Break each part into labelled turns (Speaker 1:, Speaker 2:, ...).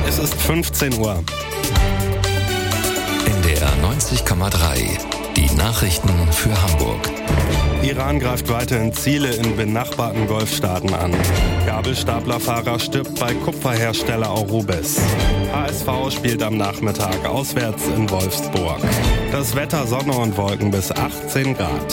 Speaker 1: Es ist 15 Uhr.
Speaker 2: NDR 90,3. Die Nachrichten für Hamburg.
Speaker 1: Iran greift weiterhin Ziele in benachbarten Golfstaaten an. Gabelstaplerfahrer stirbt bei Kupferhersteller Aurubis. HSV spielt am Nachmittag auswärts in Wolfsburg. Das Wetter: Sonne und Wolken bis 18 Grad.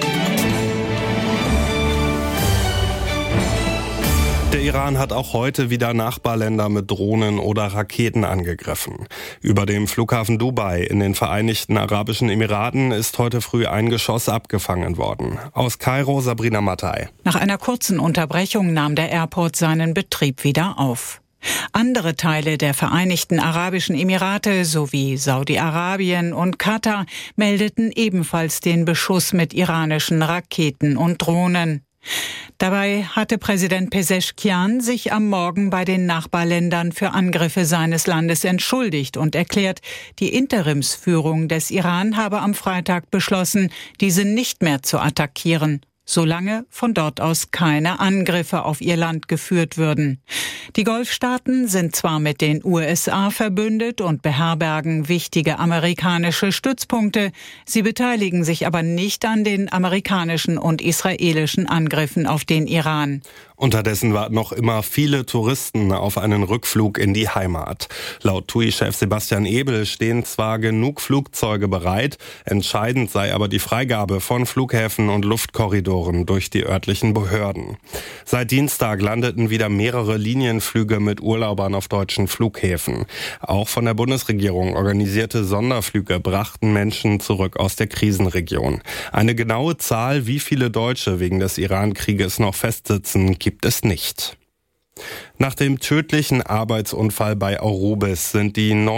Speaker 1: Der Iran hat auch heute wieder Nachbarländer mit Drohnen oder Raketen angegriffen. Über dem Flughafen Dubai in den Vereinigten Arabischen Emiraten ist heute früh ein Geschoss abgefangen worden. Aus Kairo Sabrina Mattei.
Speaker 3: Nach einer kurzen Unterbrechung nahm der Airport seinen Betrieb wieder auf. Andere Teile der Vereinigten Arabischen Emirate sowie Saudi-Arabien und Katar meldeten ebenfalls den Beschuss mit iranischen Raketen und Drohnen. Dabei hatte Präsident Pezeshkian sich am Morgen bei den Nachbarländern für Angriffe seines Landes entschuldigt und erklärt, die Interimsführung des Iran habe am Freitag beschlossen, diese nicht mehr zu attackieren, solange von dort aus keine Angriffe auf ihr Land geführt würden. Die Golfstaaten sind zwar mit den USA verbündet und beherbergen wichtige amerikanische Stützpunkte, sie beteiligen sich aber nicht an den amerikanischen und israelischen Angriffen auf den Iran.
Speaker 1: Unterdessen warten noch immer viele Touristen auf einen Rückflug in die Heimat. Laut TUI-Chef Sebastian Ebel stehen zwar genug Flugzeuge bereit, entscheidend sei aber die Freigabe von Flughäfen und Luftkorridoren durch die örtlichen Behörden. Seit Dienstag landeten wieder mehrere Linienflüge mit Urlaubern auf deutschen Flughäfen. Auch von der Bundesregierung organisierte Sonderflüge brachten Menschen zurück aus der Krisenregion. Eine genaue Zahl, wie viele Deutsche wegen des Iran-Krieges noch festsitzen, gibt es nicht. Nach dem tödlichen Arbeitsunfall bei Aurubis sind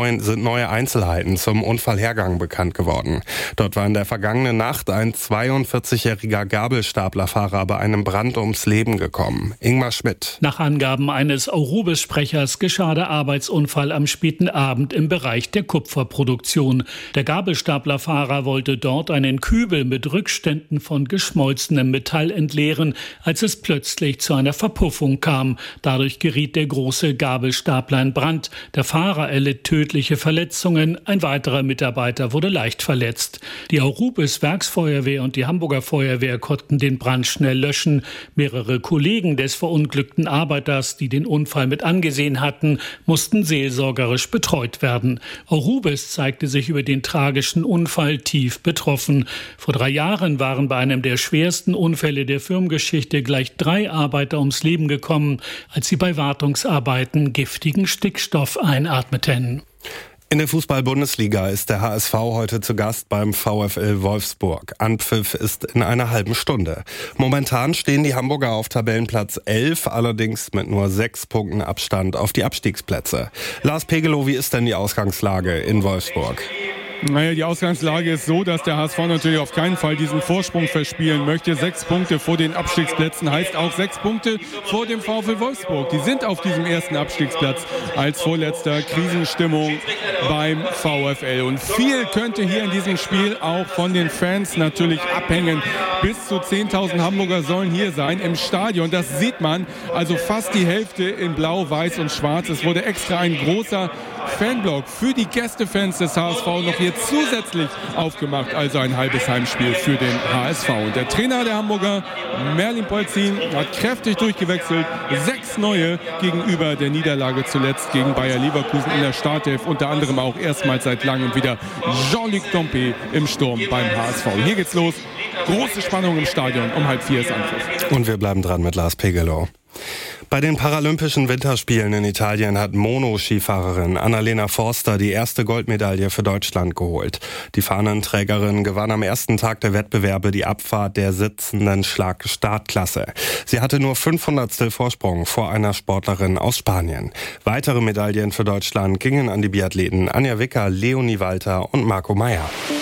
Speaker 1: neue Einzelheiten zum Unfallhergang bekannt geworden. Dort war in der vergangenen Nacht ein 42-jähriger Gabelstaplerfahrer bei einem Brand ums Leben gekommen. Ingmar Schmidt.
Speaker 4: Nach Angaben eines Aurubis-Sprechers geschah der Arbeitsunfall am späten Abend im Bereich der Kupferproduktion. Der Gabelstaplerfahrer wollte dort einen Kübel mit Rückständen von geschmolzenem Metall entleeren, als es plötzlich zu einer Verpuffung kam. Dadurch geriet der große Gabelstapler in Brand. Der Fahrer erlitt tödliche Verletzungen, ein weiterer Mitarbeiter wurde leicht verletzt. Die Aurubis Werksfeuerwehr und die Hamburger Feuerwehr konnten den Brand schnell löschen. Mehrere Kollegen des verunglückten Arbeiters, die den Unfall mit angesehen hatten, mussten seelsorgerisch betreut werden. Aurubis zeigte sich über den tragischen Unfall tief betroffen. Vor 3 Jahren waren bei einem der schwersten Unfälle der Firmengeschichte gleich 3 Arbeiter ums Leben gekommen, als sie bei Wartungsarbeiten giftigen Stickstoff einatmeten.
Speaker 1: In der Fußball-Bundesliga ist der HSV heute zu Gast beim VfL Wolfsburg. Anpfiff ist in einer halben Stunde. Momentan stehen die Hamburger auf Tabellenplatz 11, allerdings mit nur 6 Punkten Abstand auf die Abstiegsplätze. Lars Pegelow, wie ist denn die Ausgangslage in Wolfsburg?
Speaker 5: Naja, die Ausgangslage ist so, dass der HSV natürlich auf keinen Fall diesen Vorsprung verspielen möchte. 6 Punkte vor den Abstiegsplätzen heißt auch 6 Punkte vor dem VfL Wolfsburg. Die sind auf diesem ersten Abstiegsplatz als vorletzter. Krisenstimmung beim VfL. Und viel könnte hier in diesem Spiel auch von den Fans natürlich abhängen. Bis zu 10.000 Hamburger sollen hier sein im Stadion. Das sieht man. Also fast die Hälfte in Blau, Weiß und Schwarz. Es wurde extra ein großer Fanblock für die Gästefans des HSV noch hier zusätzlich aufgemacht. Also ein halbes Heimspiel für den HSV. Und der Trainer der Hamburger, Merlin Polzin, hat kräftig durchgewechselt. 6 neue gegenüber der Niederlage zuletzt gegen Bayer Leverkusen in der Startelf. Unter anderem auch erstmals seit langem wieder Jean-Luc Dompe im Sturm beim HSV. Hier geht's los. Große Spannung im Stadion. Um 3:30 ist Anpfiff.
Speaker 1: Und wir bleiben dran mit Lars Pegelow. Bei den Paralympischen Winterspielen in Italien hat Monoskifahrerin Annalena Forster die erste Goldmedaille für Deutschland geholt. Die Fahnenträgerin gewann am ersten Tag der Wettbewerbe die Abfahrt der sitzenden Startklasse. Sie hatte nur 500stel Vorsprung vor einer Sportlerin aus Spanien. Weitere Medaillen für Deutschland gingen an die Biathleten Anja Wicker, Leonie Walter und Marco Meyer.